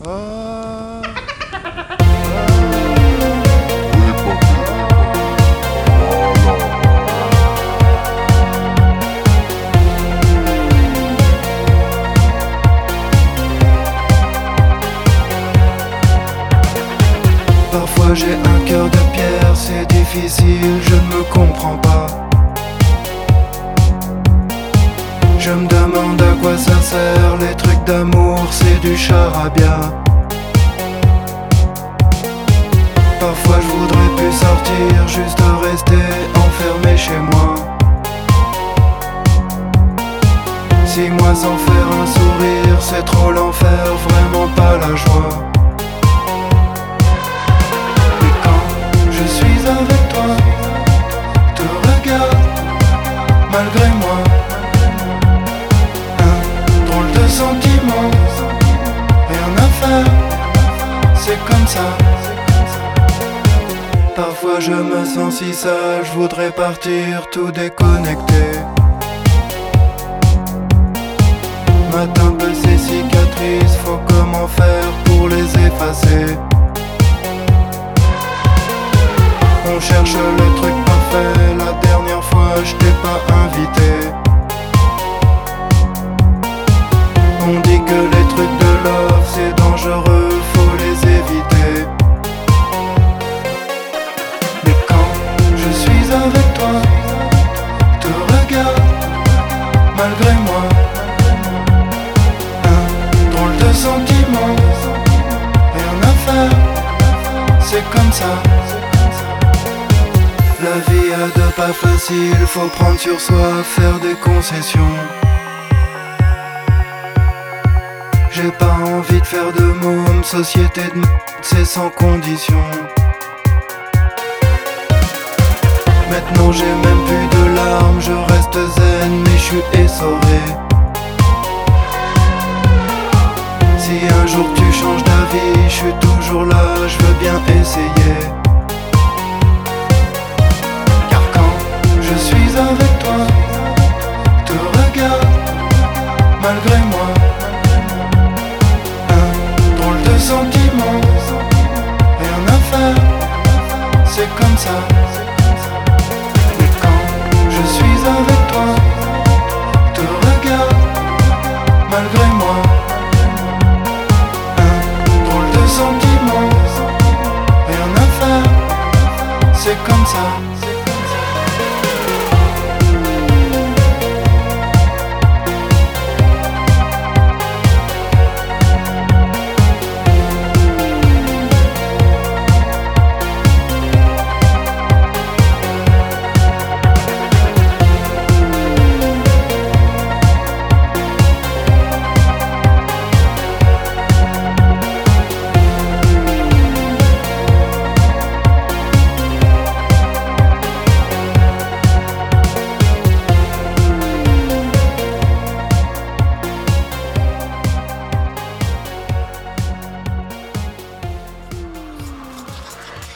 Parfois j'ai un cœur de pierre, c'est difficile, je ne me comprends pas. Je me demande à quoi ça sert, les trucs d'amour c'est du charabia. Parfois je voudrais plus sortir, juste rester enfermé chez moi. 6 mois sans faire un sourire, c'est trop l'enfer, vraiment pas la joie. Mais quand je suis avec toi, te regarde malgré moi. Un drôle de sentiment, rien à faire, c'est comme ça. Parfois je me sens si sale, je voudrais partir tout déconnecté. Mate un peu ces cicatrices, faut comment faire pour les effacer. On cherche le truc parfait, la dernière fois je t'ai pas invité. On dit que les trucs de love c'est dangereux, faut les éviter. Mais quand je suis avec toi, te regarde malgré moi. Un drôle de sentiment, rien à faire, c'est comme ça. La vie a de pas facile, faut prendre sur soi, faire des concessions. J'ai pas envie de faire de môme, société de c'est sans condition. Maintenant j'ai même plus de larmes, je reste zen mais je suis essoré. Si un jour tu changes d'avis, je suis toujours là, je veux bien essayer. Car quand je suis avec toi, te regarde malgré moi. Un drôle de sentiment, rien à faire, c'est comme ça. Mais quand je suis avec toi, te regarde malgré moi. Un drôle de sentiment, rien à faire, c'est comme ça.